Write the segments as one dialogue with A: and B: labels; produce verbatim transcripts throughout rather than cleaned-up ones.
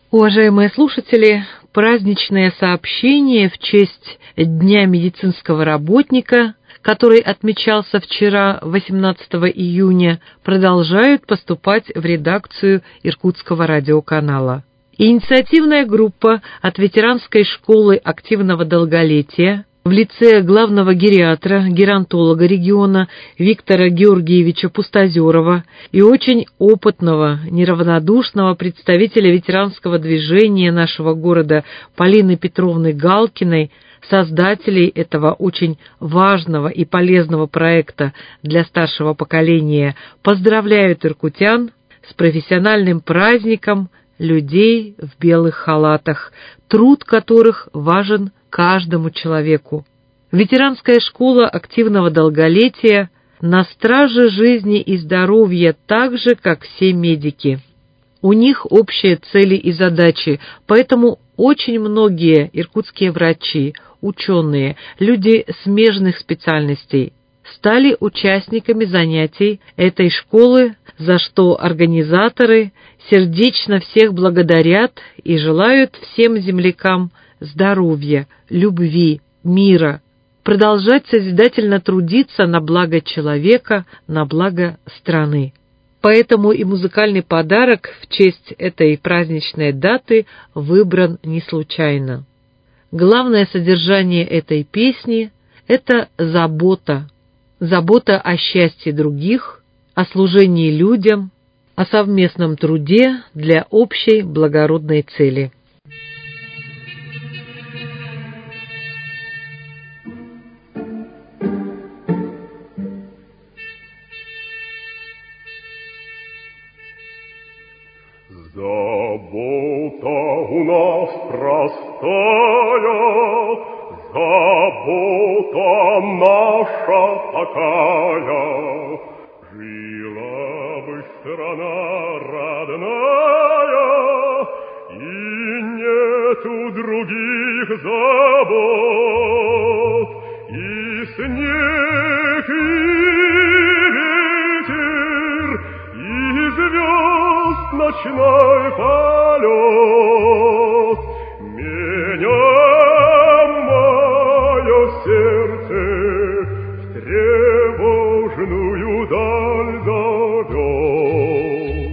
A: Уважаемые слушатели, праздничное сообщение в честь Дня медицинского работника, который отмечался вчера, восемнадцатого июня, продолжают поступать в редакцию Иркутского радиоканала. Инициативная группа от ветеранской школы активного долголетия в лице главного гериатра, геронтолога региона Виктора Георгиевича Пустозерова и очень опытного, неравнодушного представителя ветеранского движения нашего города Полины Петровны Галкиной, создателей этого очень важного и полезного проекта для старшего поколения, поздравляют иркутян с профессиональным праздником людей в белых халатах, труд которых важен каждому человеку. Ветеранская школа активного долголетия на страже жизни и здоровья так же, как все медики. У них общие цели и задачи, поэтому очень многие иркутские врачи, ученые, люди смежных специальностей стали участниками занятий этой школы, за что организаторы сердечно всех благодарят и желают всем землякам здоровья, любви, мира, продолжать созидательно трудиться на благо человека, на благо страны. Поэтому и музыкальный подарок в честь этой праздничной даты выбран не случайно. Главное содержание этой песни – это забота. Забота о счастье других, о служении людям, о совместном труде для общей благородной цели.
B: Забота у нас простая, забота наша такая. Жила бы страна родная, и нету других забот, и снег, и ветер, и звезд ночной полет. Меня мое сердце в тревожную даль зовет.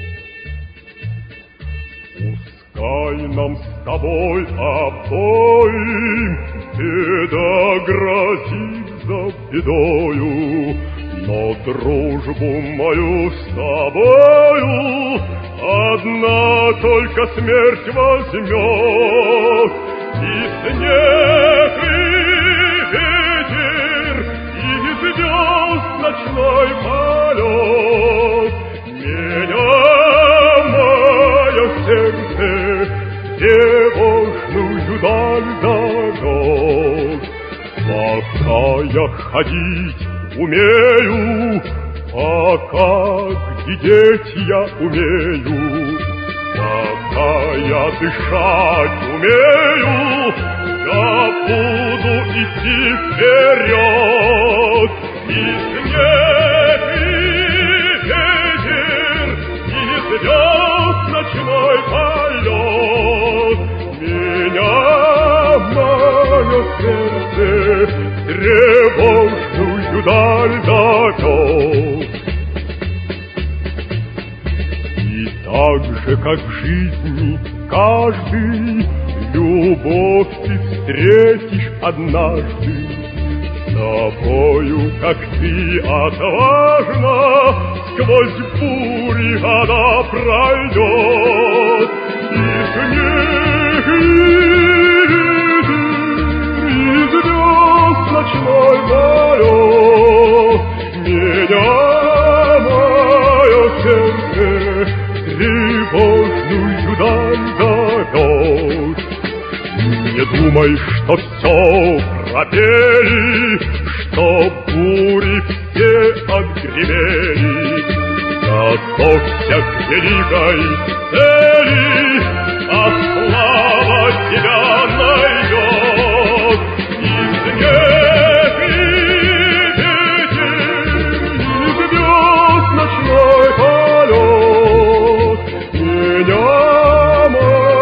B: Пускай нам с тобой обоим беда грозит за бедою, но дружбу мою с тобою одна только смерть возьмет. И снег, и ветер, и звезд ночной полет. Меня мое сердце в тревожную даль зовет. Пока я ходить умею, пока глядеть я умею, пока я дышать умею, я буду идти вперед. И снег, и ветер, и звезд ночной полет. Меня мое сердце тревожную даль зовет. И так же, как в жизни каждый, любовь ты встретишь однажды. С тобою, как ты отважно, сквозь бури она пройдет. И снег, и звезд ночной полет. Меня мое сердце тревожную даль зовет. Не думай, что все пропели, что бури все отгремели. Готовься к великой цели, а слава тебя найдет. И снег, и ветер, и звезд ночной полет. Меня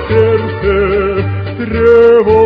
B: сердце тревога.